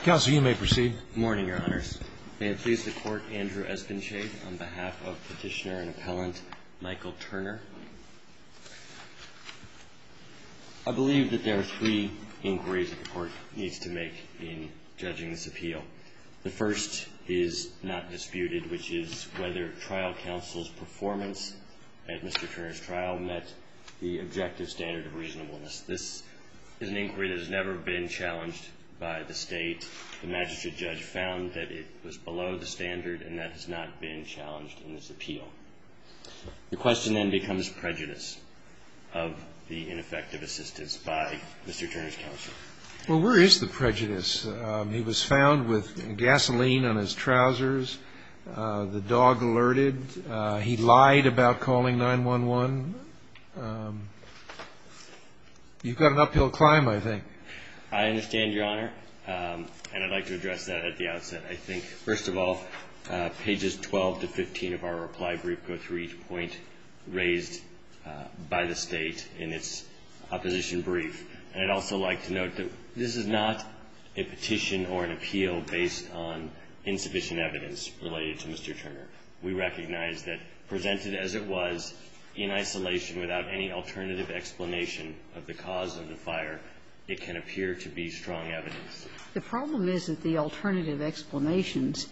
Counsel, you may proceed. Good morning, Your Honors. May it please the Court, Andrew Espenshade, on behalf of Petitioner and Appellant Michael Turner. I believe that there are three inquiries that the Court needs to make in judging this appeal. The first is not disputed, which is whether trial counsel's performance at Mr. Turner's trial met the objective standard of reasonableness. This is an inquiry that has never been challenged by the State. The magistrate judge found that it was below the standard, and that has not been challenged in this appeal. The question then becomes prejudice of the ineffective assistance by Mr. Turner's counsel. Well, where is the prejudice? He was found with gasoline on his trousers. The dog alerted. He lied about calling 911. You've got an uphill climb, I think. I understand, Your Honor, and I'd like to address that at the outset. I think, first of all, pages 12 to 15 of our reply brief go through each point raised by the State in its opposition brief. And I'd also like to note that this is not a petition or an appeal based on insufficient evidence related to Mr. Turner. We recognize that presented as it was in isolation without any alternative explanation of the cause of the fire, it can appear to be strong evidence. The problem is that the alternative explanations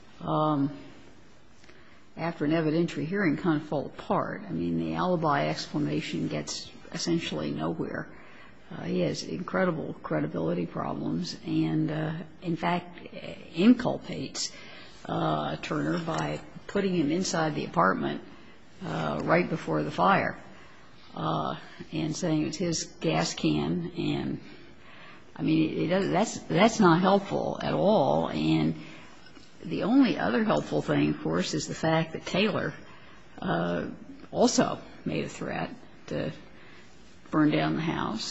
after an evidentiary hearing kind of fall apart. I mean, the alibi explanation gets essentially nowhere. He has incredible credibility problems and, in fact, inculpates Turner by putting him inside the apartment right before the fire and saying it's his gas can. And, I mean, that's not helpful at all. And the only other helpful thing, of course, is the fact that Taylor also made a threat to burn down the house.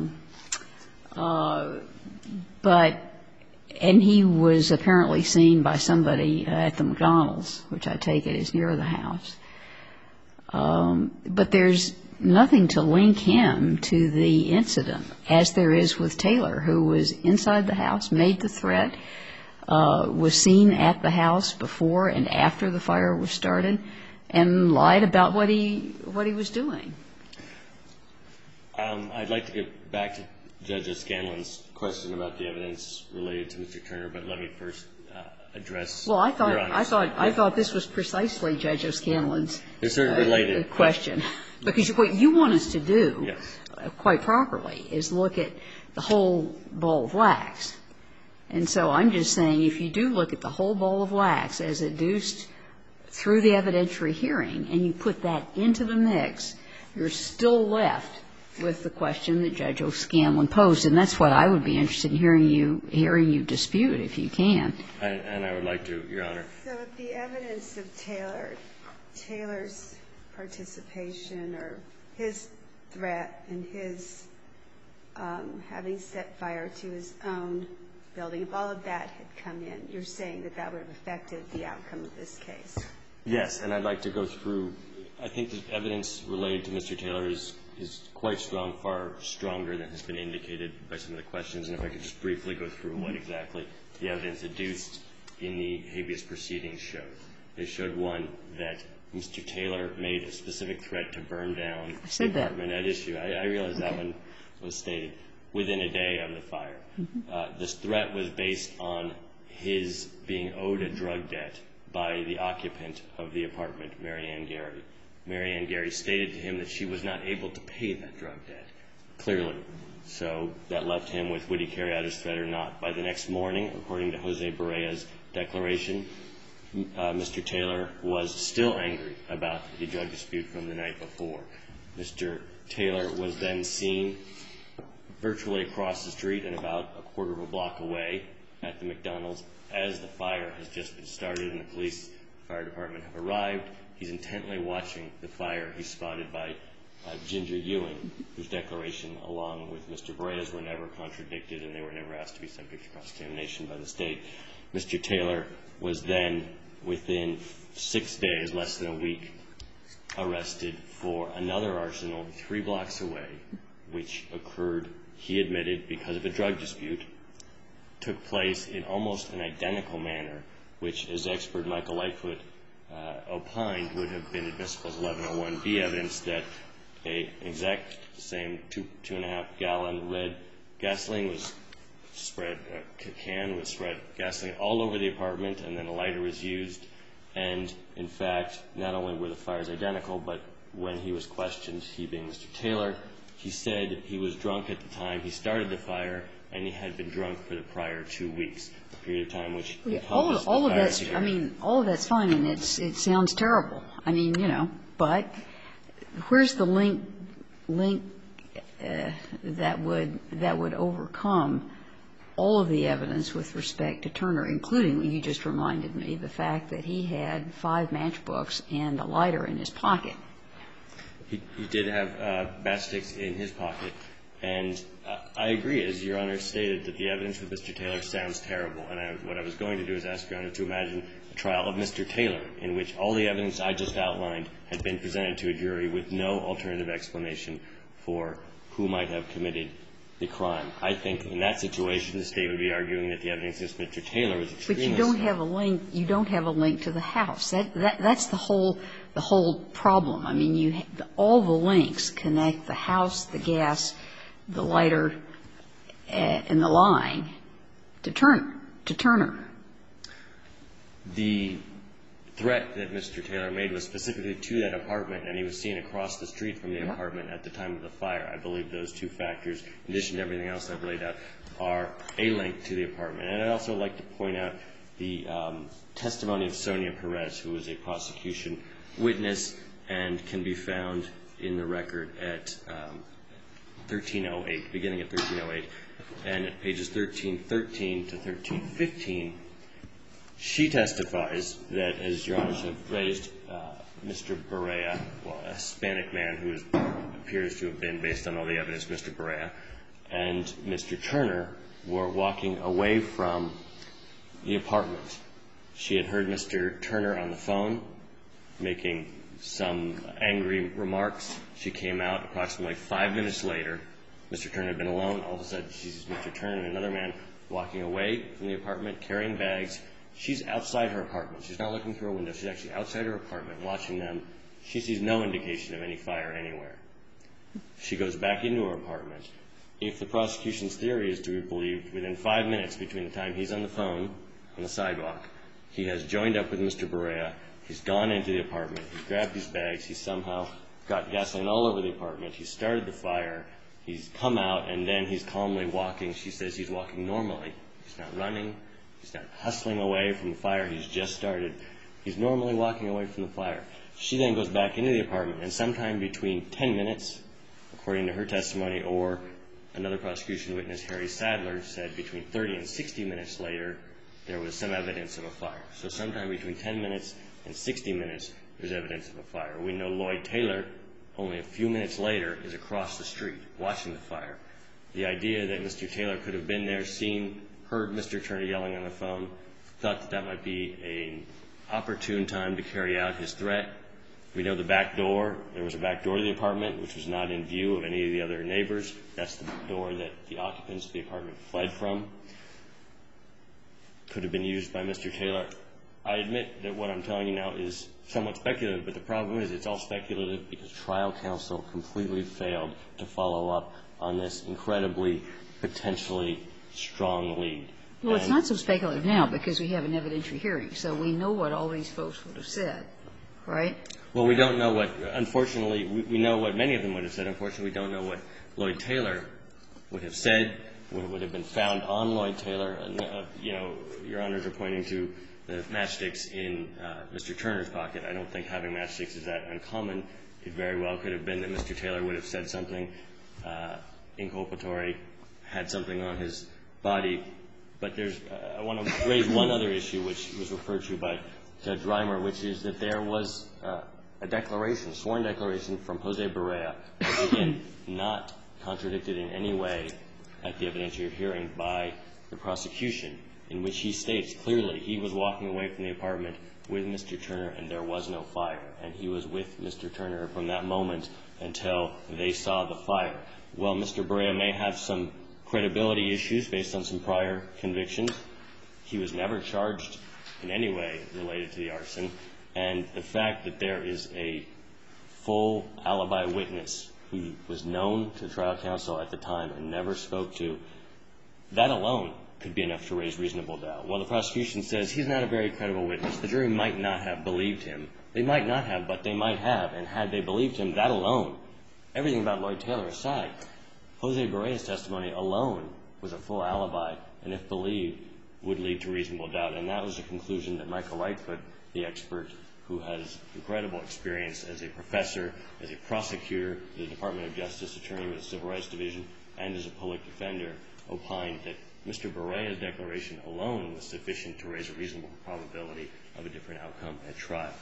And he was apparently seen by somebody at the McDonald's, which I take it is near the house. But there's nothing to link him to the incident, as there is with Taylor, who was inside the house, made the threat, was seen at the house before and after the fire was started, and lied about what he was doing. I'd like to get back to Judge O'Scanlan's question about the evidence related to Mr. Turner, but let me first address Your Honor's. Well, I thought this was precisely Judge O'Scanlan's question. Because what you want us to do, quite properly, is look at the whole ball of wax. And so I'm just saying, if you do look at the whole ball of wax as adduced through the evidentiary hearing, and you put that into the mix, you're still left with the question that Judge O'Scanlan posed. And that's what I would be interested in hearing you dispute, if you can. And I would like to, Your Honor. So if the evidence of Taylor's participation or his threat and his having set fire to his own building, if all of that had come in, you're saying that that would have affected the outcome of this case? Yes, and I'd like to go through. I think the evidence related to Mr. Taylor is quite strong, far stronger than has been indicated by some of the questions. And if I could just briefly go through what exactly the evidence adduced in the habeas proceedings showed. It showed, one, that Mr. Taylor made a specific threat to burn down the apartment at issue. I realize that one was stated within a day of the fire. This threat was based on his being owed a drug debt by the occupant of the apartment, Mary Ann Gary. Mary Ann Gary stated to him that she was not able to pay that drug debt, clearly. So that left him with, would he carry out his threat or not? By the next morning, according to Jose Barea's declaration, Mr. Taylor was still angry about the drug dispute from the night before. Mr. Taylor was then seen virtually across the street and about a quarter of a block away at the McDonald's as the fire has just been started and the police fire department have arrived. He's intently watching the fire. He's spotted by Ginger Ewing, whose declaration, along with Mr. Barea's, were never contradicted and they were never asked to be subject to cross-examination by the State. Mr. Taylor was then, within 6 days, less than a week, arrested for another arsenal 3 blocks away, which occurred, he admitted, because of a drug dispute. took place in almost an identical manner, which, as expert Michael Lightfoot opined, would have been admissible as 1101B evidence that an exact same 2.5-gallon red gasoline was spread, a can was spread gasoline all over the apartment, and then a lighter was used. And, in fact, not only were the fires identical, but when he was questioned, he being Mr. Taylor, he said he was drunk at the time he started the fire, and he had been drunk for the prior 2 weeks, a period of time which encompassed all the of fire that's, together. I mean, all of that's fine, and it sounds terrible. I mean, you know, but where's the link that would overcome all of the evidence with respect to Turner, including, you just reminded me, the fact that he had 5 matchbooks and a lighter in his pocket? He did have matchsticks in his pocket, and I agree, as Your Honor stated, that the evidence with Mr. Taylor sounds terrible. And what I was going to do is ask Your Honor to imagine a trial of Mr. Taylor in which all the evidence I just outlined had been presented to a jury with no alternative explanation for who might have committed the crime. I think in that situation the State would be arguing that the evidence against Mr. Taylor was extremely strong. But you don't have a link. You don't have a link to the house. That's the whole problem. I mean, all the links connect the house, the gas, the lighter, and the lying to Turner. The threat that Mr. Taylor made was specifically to that apartment, and he was seen across the street from the apartment at the time of the fire. I believe those two factors, in addition to everything else I've laid out, are a link to the apartment. And I'd also like to point out the testimony of Sonia Perez, who was a prosecution witness and can be found in the record at 1308, beginning at 1308, and at pages 1313 to 1315. She testifies that, as Your Honors have raised, Mr. Barea, well, a Hispanic man who appears to have been, based on all the evidence, Mr. Barea, and Mr. Turner were walking away from the apartment. She had heard Mr. Turner on the phone making some angry remarks. She came out approximately 5 minutes later. Mr. Turner had been alone. All of a sudden, she sees Mr. Turner and another man walking away from the apartment, carrying bags. She's outside her apartment. She's not looking through a window. She's actually outside her apartment watching them. She sees no indication of any fire anywhere. She goes back into her apartment. If the prosecution's theory is to be believed, within 5 minutes between the time he's on the phone, on the sidewalk, he has joined up with Mr. Barea. He's gone into the apartment. He's grabbed these bags. He's somehow got gasoline all over the apartment. He started the fire. He's come out, and then he's calmly walking. She says he's walking normally. He's not running. He's not hustling away from the fire he's just started. He's normally walking away from the fire. She then goes back into the apartment, and sometime between 10 minutes, according to her testimony, or another prosecution witness, Harry Sadler, said between 30 and 60 minutes later, there was some evidence of a fire. So sometime between 10 minutes and 60 minutes, there's evidence of a fire. We know Lloyd Taylor, only a few minutes later, is across the street watching the fire. The idea that Mr. Taylor could have been there, heard Mr. Turner yelling on the phone, thought that that might be an opportune time to carry out his threat. We know the back door. There was a back door to the apartment, which was not in view of any of the other neighbors. That's the door that the occupants of the apartment fled from. Could have been used by Mr. Taylor. I admit that what I'm telling you now is somewhat speculative, but the problem is it's all speculative because trial counsel completely failed to follow up on this incredibly, potentially strong lead. Well, it's not so speculative now because we have an evidentiary hearing, so we know what all these folks would have said, right? Well, we don't know what, unfortunately, we know what many of them would have said. Unfortunately, we don't know what Lloyd Taylor would have said, what would have been found on Lloyd Taylor. You know, Your Honors are pointing to the matchsticks in Mr. Turner's pocket. I don't think having matchsticks is that uncommon. It very well could have been that Mr. Taylor would have said something inculpatory, had something on his body. But I want to raise one other issue, which was referred to by Judge Reimer, which is that there was a declaration, sworn declaration from Jose Barea, again, not contradicted in any way at the evidentiary hearing by the prosecution, in which he states clearly he was walking away from the apartment with Mr. Turner and there was no fire. And he was with Mr. Turner from that moment until they saw the fire. Well, Mr. Barea may have some credibility issues based on some prior convictions. He was never charged in any way related to the arson. And the fact that there is a full alibi witness who was known to trial counsel at the time and never spoke to, that alone could be enough to raise reasonable doubt. While the prosecution says he's not a very credible witness, the jury might not have believed him. They might not have, but they might have. And had they believed him, that alone, everything about Lloyd Taylor aside, Jose Berea's testimony alone was a full alibi, and if believed, would lead to reasonable doubt. And that was a conclusion that Michael Lightfoot, the expert who has incredible experience as a professor, as a prosecutor, the Department of Justice attorney with the Civil Rights Division, and as a public defender, opined that Mr. Berea's declaration alone was sufficient to raise a reasonable probability of a different outcome at trial,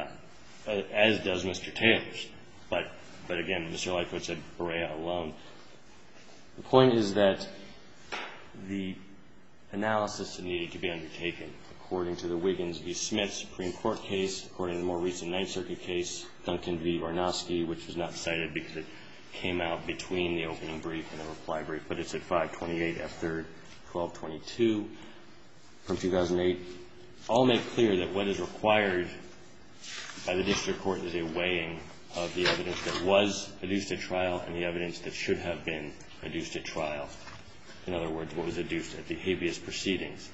as does Mr. Taylor's. But again, Mr. Lightfoot said Berea alone. The point is that the analysis needed to be undertaken according to the Wiggins v. Smith Supreme Court case, according to the more recent Ninth Circuit case, Duncan v. Ornosky, which was not cited because it came out between the opening brief and the reply brief, but it's at 528 F. 3rd, 1222 from 2008, all make clear that what is required by the district court is a weighing of the evidence that was adduced at trial and the evidence that should have been adduced at trial. In other words, what was adduced at the habeas proceedings.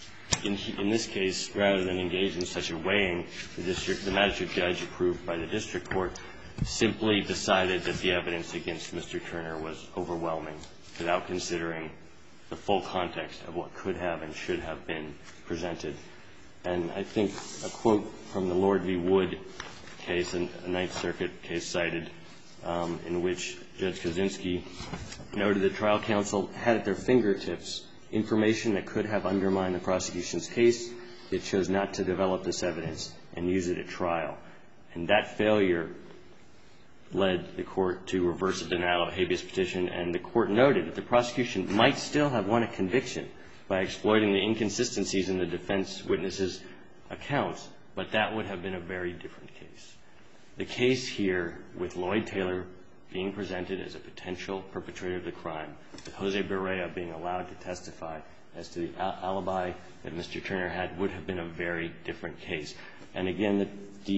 In this case, rather than engage in such a weighing, the magistrate judge approved by the district court simply decided that the evidence against Mr. Turner was overwhelming without considering the full context of what could have and should have been presented. And I think a quote from the Lord v. Wood case, a Ninth Circuit case cited, in which Judge Kaczynski noted that trial counsel had at their fingertips information that could have undermined the prosecution's case. It chose not to develop this evidence and use it at trial. And that failure led the court to reverse a denial of a habeas petition, and the court noted that the prosecution might still have won a conviction by exploiting the inconsistencies in the defense witness's accounts, but that would have been a very different case. The case here, with Lloyd Taylor being presented as a potential perpetrator of the crime, with Jose Berea being allowed to testify as to the alibi that Mr. Turner had, would have been a very different case. And again,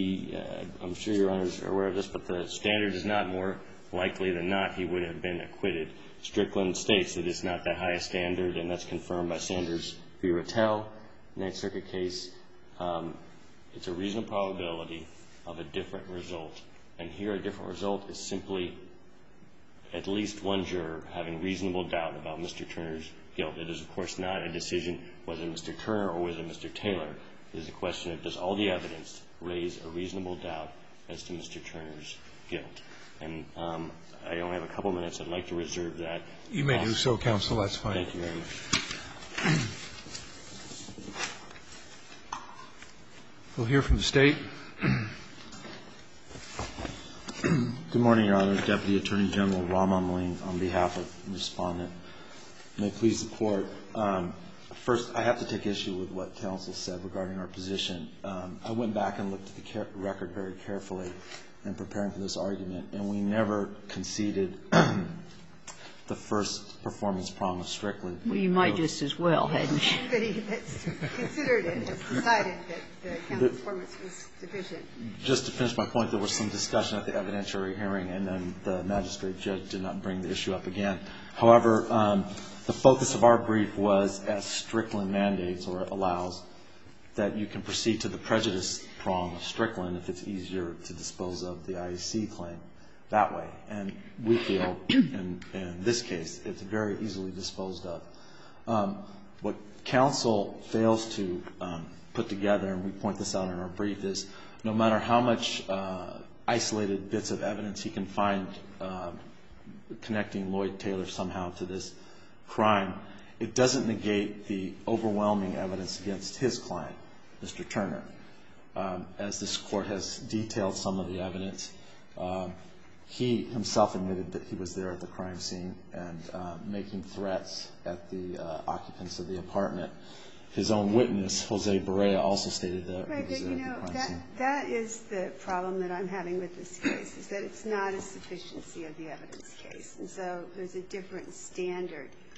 I'm sure Your Honors are aware of this, but the standard is not more likely than not he would have been acquitted. Strickland states that it's not that high a standard, and that's confirmed by Sanders v. Rattel, Ninth Circuit case. It's a reasonable probability of a different result. And here a different result is simply at least one juror having reasonable doubt about Mr. Turner's guilt. It is, of course, not a decision was it Mr. Turner or was it Mr. Taylor. It is a question of does all the evidence raise a reasonable doubt as to Mr. Turner's guilt. And I only have a couple minutes. I'd like to reserve that. You may do so, counsel. That's fine. Thank you very much. We'll hear from the State. Good morning, Your Honor. Deputy Attorney General Rama Maleen on behalf of the Respondent. May it please the Court. First, I have to take issue with what counsel said regarding our position. I went back and looked at the record very carefully in preparing for this argument, and we never conceded the first performance prong of Strickland. Well, you might just as well, hadn't you? But he considered it, has decided that the counsel's performance was deficient. Just to finish my point, there was some discussion at the evidentiary hearing, and then the magistrate judge did not bring the issue up again. However, the focus of our brief was, as Strickland mandates or allows, that you can proceed to the prejudice prong of Strickland if it's easier to dispose of the IAC claim that way. And we feel, in this case, it's very easily disposed of. What counsel fails to put together, and we point this out in our brief, is no matter how much isolated bits of evidence he can find connecting Lloyd Taylor somehow to this crime, it doesn't negate the overwhelming evidence against his client, Mr. Turner. As this Court has detailed some of the evidence, he himself admitted that he was there at the crime scene and making threats at the occupants of the apartment. His own witness, Jose Berea, also stated that he was there at the crime scene. That is the problem that I'm having with this case, is that it's not a sufficiency of the evidence case. And so there's a different standard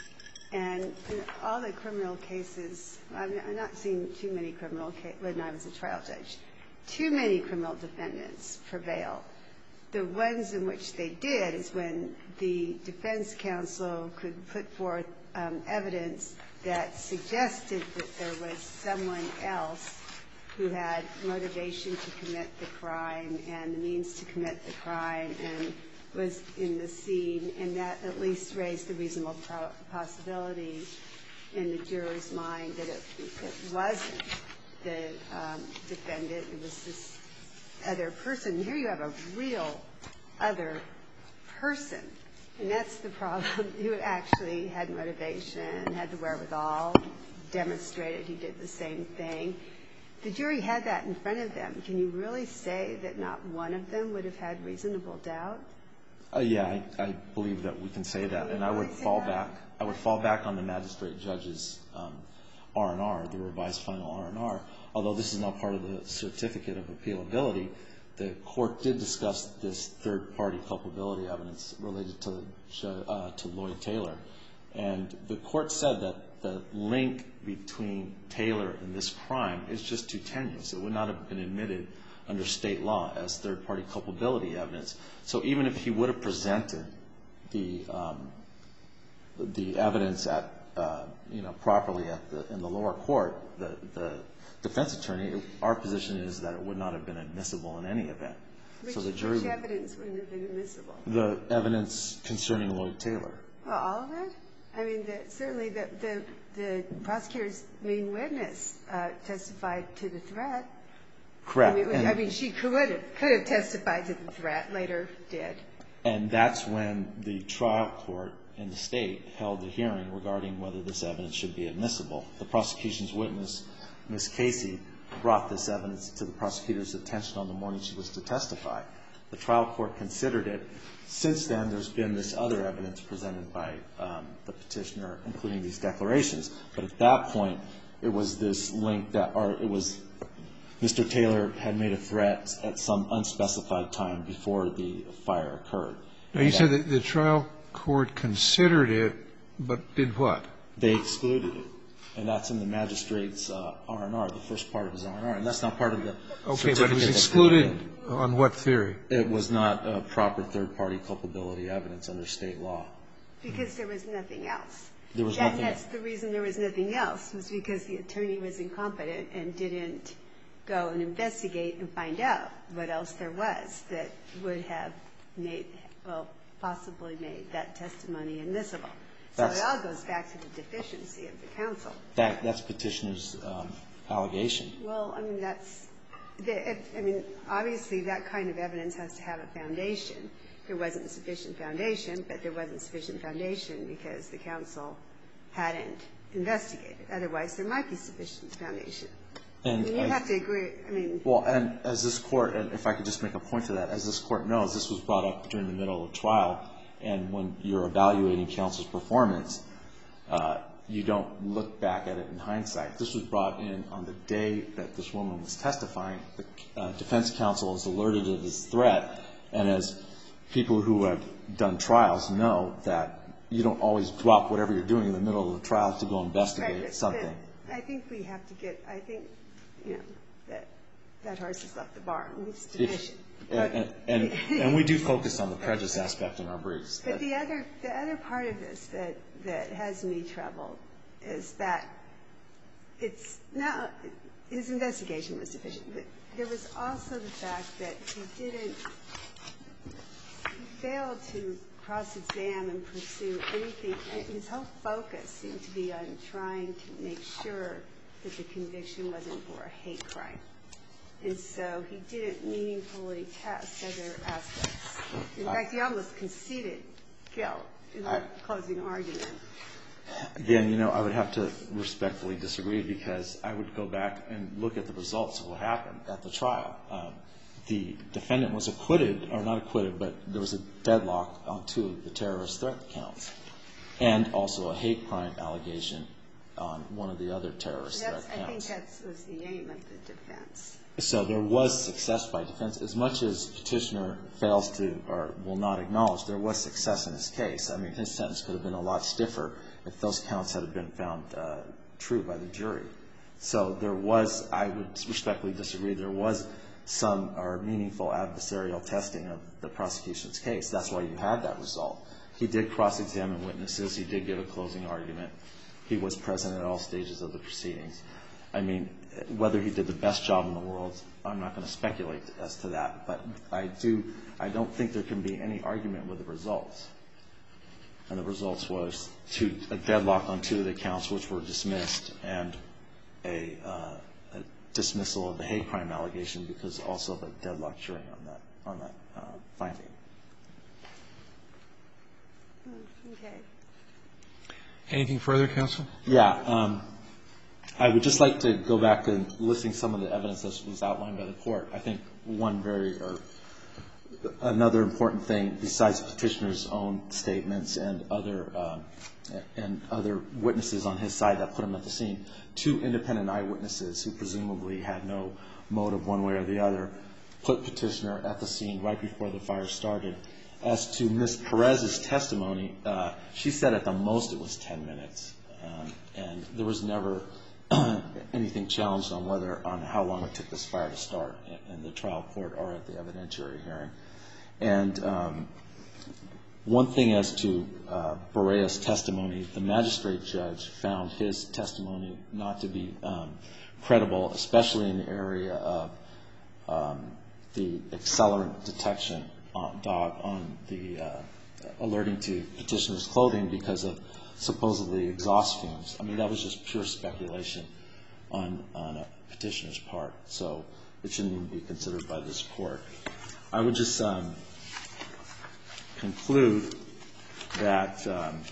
And in all the criminal cases, I've not seen too many criminal cases when I was a trial judge. Too many criminal defendants prevail. The ones in which they did is when the defense counsel could put forth evidence that suggested that there was someone else who had motivation to commit the crime and the means to commit the crime and was in the scene, and that at least raised the reasonable possibility in the juror's mind that it wasn't the defendant, it was this other person. Here you have a real other person, and that's the problem. Who actually had motivation, had the wherewithal, demonstrated he did the same thing. The jury had that in front of them. Can you really say that not one of them would have had reasonable doubt? Yeah, I believe that we can say that, and I would fall back on the magistrate judge's R&R, the revised final R&R. Although this is not part of the certificate of appealability, the court did discuss this third-party culpability evidence related to Lloyd Taylor, and the court said that the link between Taylor and this crime is just too tenuous. It would not have been admitted under state law as third-party culpability evidence. So even if he would have presented the evidence properly in the lower court, the defense attorney, our position is that it would not have been admissible in any event. Which evidence wouldn't have been admissible? The evidence concerning Lloyd Taylor. Well, all of it? I mean, certainly the prosecutor's main witness testified to the threat. Correct. I mean, she could have testified to the threat, later did. And that's when the trial court in the state held a hearing regarding whether this evidence should be admissible. The prosecution's witness, Ms. Casey, brought this evidence to the prosecutor's attention on the morning she was to testify. The trial court considered it. Since then, there's been this other evidence presented by the petitioner, including these declarations. But at that point, it was this link it was Mr. Taylor had made a threat at some unspecified time before the fire occurred. Now, you said that the trial court considered it, but did what? They excluded it. And that's in the magistrate's R&R, the first part of his R&R. And that's not part of the certificate. Okay, but it was excluded on what theory? It was not a proper third-party culpability evidence under state law. Because there was nothing else. There was nothing else. That's the reason there was nothing else, was because the attorney was incompetent and didn't go and investigate and find out what else there was that would have made, well, possibly made that testimony admissible. So it all goes back to the deficiency of the counsel. That's petitioner's allegation. Well, I mean, obviously that kind of evidence has to have a foundation. There wasn't sufficient foundation, but there wasn't sufficient foundation because the counsel hadn't investigated. Otherwise, there might be sufficient foundation. And you have to agree. I mean. Well, and as this Court, and if I could just make a point to that, as this Court knows, this was brought up during the middle of trial, and when you're evaluating counsel's performance, you don't look back at it in hindsight. This was brought in on the day that this woman was testifying. The defense counsel is alerted of this threat, and as people who have done trials know that you don't always drop whatever you're doing in the middle of the trial to go investigate something. I think we have to get, I think, you know, that horse has left the barn. It's deficient. And we do focus on the prejudice aspect in our briefs. But the other part of this that has me troubled is that it's now, his investigation was deficient, but there was also the fact that he failed to cross-examine and pursue anything. His whole focus seemed to be on trying to make sure that the conviction wasn't for a hate crime. And so he didn't meaningfully test other aspects. In fact, he almost conceded guilt in the closing argument. Again, you know, I would have to respectfully disagree because I would go back and look at the results of what happened at the trial. The defendant was acquitted, or not acquitted, but there was a deadlock on 2 of the terrorist threat counts, and also a hate crime allegation on 1 of the other terrorist threat counts. I think that was the aim of the defense. So there was success by defense. As much as Petitioner fails to or will not acknowledge, there was success in his case. I mean, his sentence could have been a lot stiffer if those counts had been found true by the jury. So there was, I would respectfully disagree, there was some or meaningful adversarial testing of the prosecution's case. That's why you had that result. He did cross-examine witnesses. He did give a closing argument. He was present at all stages of the proceedings. I mean, whether he did the best job in the world, I'm not going to speculate as to that. But I don't think there can be any argument with the results. And the results was a deadlock on 2 of the counts, which were dismissed, and a dismissal of the hate crime allegation because also of a deadlock jury on that finding. Okay. Anything further, counsel? Yeah. I would just like to go back and listing some of the evidence that was outlined by the court. I think another important thing besides petitioner's own statements and other witnesses on his side that put him at the scene, 2 independent eyewitnesses who presumably had no motive one way or the other put petitioner at the scene right before the fire started. As to Ms. Perez's testimony, she said at the most it was 10 minutes, and there was never anything challenged on how long it took this fire to start in the trial court or at the evidentiary hearing. And one thing as to Berea's testimony, the magistrate judge found his testimony not to be credible, especially in the area of the accelerant detection dog on the alerting to petitioner's clothing because of supposedly exhaust fumes. I mean, that was just pure speculation on a petitioner's part, so it shouldn't even be considered by this court. I would just conclude that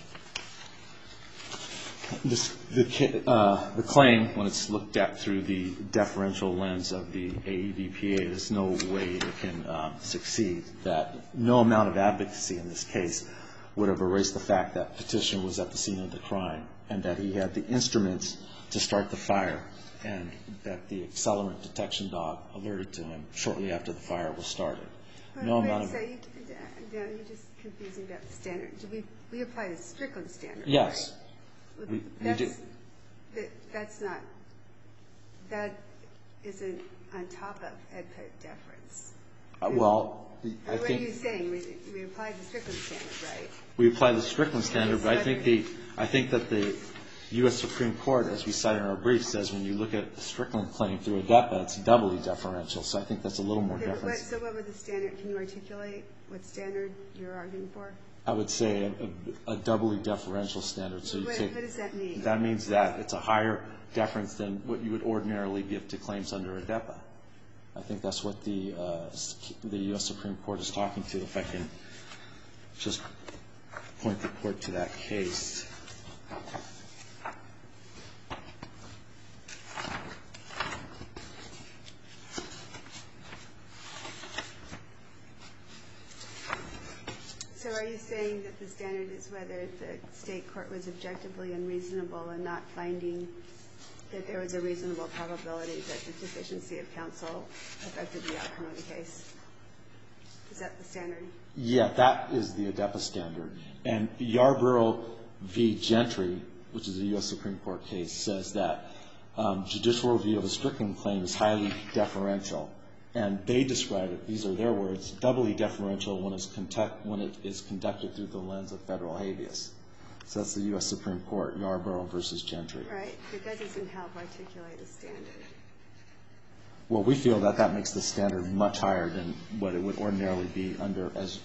the claim, when it's looked at through the deferential lens of the AEDPA, there's no way it can succeed, that no amount of advocacy in this case would have erased the fact that petitioner was at the scene of the crime and that he had the instruments to start the fire and that the accelerant detection dog alerted to him shortly after the fire was started. You're just confusing about the standard. We apply the Strickland standard. Yes. Right? We do. That isn't on top of EDPA deference. Well, I think... What are you saying? We apply the Strickland standard, right? We apply the Strickland standard, but I think that the U.S. Supreme Court, as we cite in our brief, says when you look at the Strickland claim through EDPA, it's doubly deferential. So I think that's a little more deference. So what would the standard? Can you articulate what standard you're arguing for? I would say a doubly deferential standard. So What does that mean? That means that it's a higher deference than what you would ordinarily give to claims under EDPA. I think that's what the U.S. Supreme Court is talking to, if I can just point the court to that case. So are you saying that the standard is whether the state court was objectively unreasonable and not finding that there was a reasonable probability that the deficiency of counsel affected the outcome of the case? Is that the standard? Yeah, that is the EDPA standard. And Yarborough v. Gentry, which is a U.S. Supreme Court case, says that judicial review of a Strickland claim is highly deferential. And they describe it, these are their words, doubly deferential when it is conducted through the lens of federal habeas. So that's the U.S. Supreme Court, Yarborough v. Gentry. Right, but that doesn't help articulate the standard. Well, we feel that that makes the standard much higher than what it would ordinarily be under, as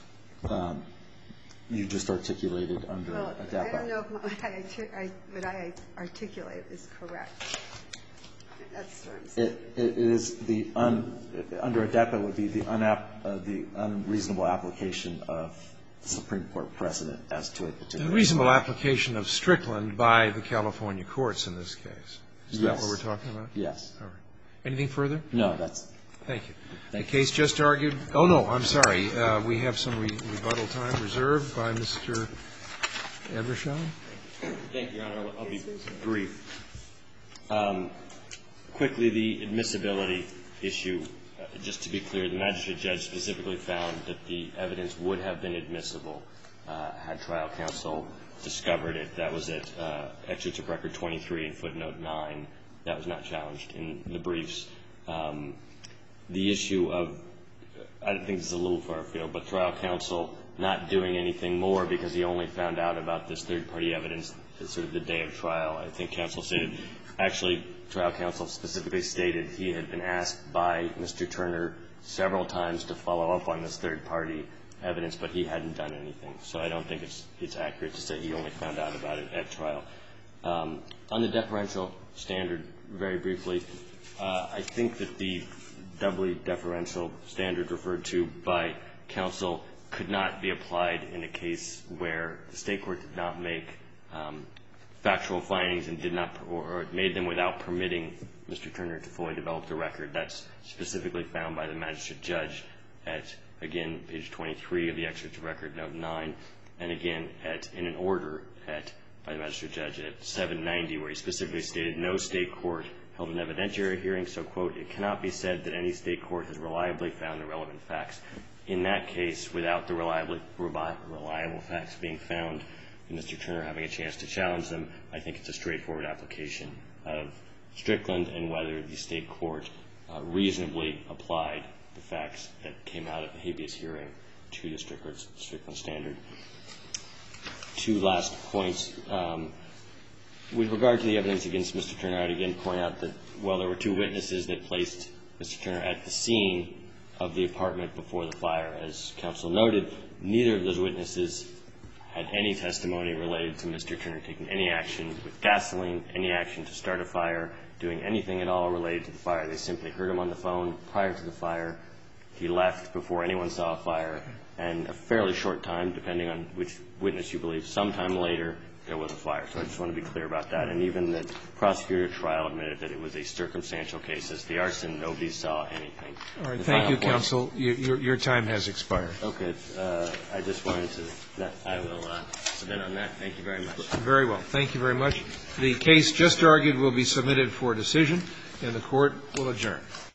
you just articulated, under EDPA. Well, I don't know if what I articulate is correct. That's what I'm saying. It is under EDPA would be the unreasonable application of Supreme Court precedent as to a particular. The reasonable application of Strickland by the California courts in this case. Is that what we're talking about? Yes. All right. Anything further? No, that's. Thank you. The case just argued. Oh, no, I'm sorry. We have some rebuttal time reserved by Mr. Evershaw. Thank you, Your Honor. I'll be brief. Quickly, the admissibility issue. Just to be clear, the magistrate judge specifically found that the evidence would have been admissible had trial counsel discovered it. That was at Excerpts of Record 23 and footnote 9. That was not challenged in the briefs. The issue of, I think this is a little far afield, but trial counsel not doing anything more because he only found out about this third-party evidence sort of the day of trial. I think counsel stated, actually trial counsel specifically stated he had been asked by Mr. Turner several times to follow up on this third-party evidence, but he hadn't done anything. So I don't think it's accurate to say he only found out about it at trial. On the deferential standard, very briefly, I think that the doubly deferential standard referred to by counsel could not be applied in a case where the state court did not make factual findings and did not, or made them without permitting Mr. Turner to fully develop the record. That's specifically found by the magistrate judge at, again, page 23 of the Excerpts of Record, note 9, and again in an order by the magistrate judge at 790, where he specifically stated no state court held an evidentiary hearing, so, quote, it cannot be said that any state court has reliably found the relevant facts. In that case, without the reliable facts being found and Mr. Turner having a chance to challenge them, I think it's a straightforward application of Strickland and whether the state court reasonably applied the facts that came out of the habeas hearing to the Strickland standard. Two last points. With regard to the evidence against Mr. Turner, I would again point out that while there were two witnesses that placed Mr. Turner at the scene of the apartment before the fire, as counsel noted, neither of those witnesses had any testimony related to Mr. Turner taking any action with gasoline, any action to start a fire, doing anything at all related to the fire. They simply heard him on the phone prior to the fire. He left before anyone saw a fire, and a fairly short time, depending on which witness you believe, sometime later there was a fire. So I just want to be clear about that. And even the prosecutor at trial admitted that it was a circumstantial case. As the arson, nobody saw anything. All right. Thank you, counsel. Your time has expired. Okay. I just wanted to I will submit on that. Thank you very much. Very well. Thank you very much. The case just argued will be submitted for decision, and the Court will adjourn.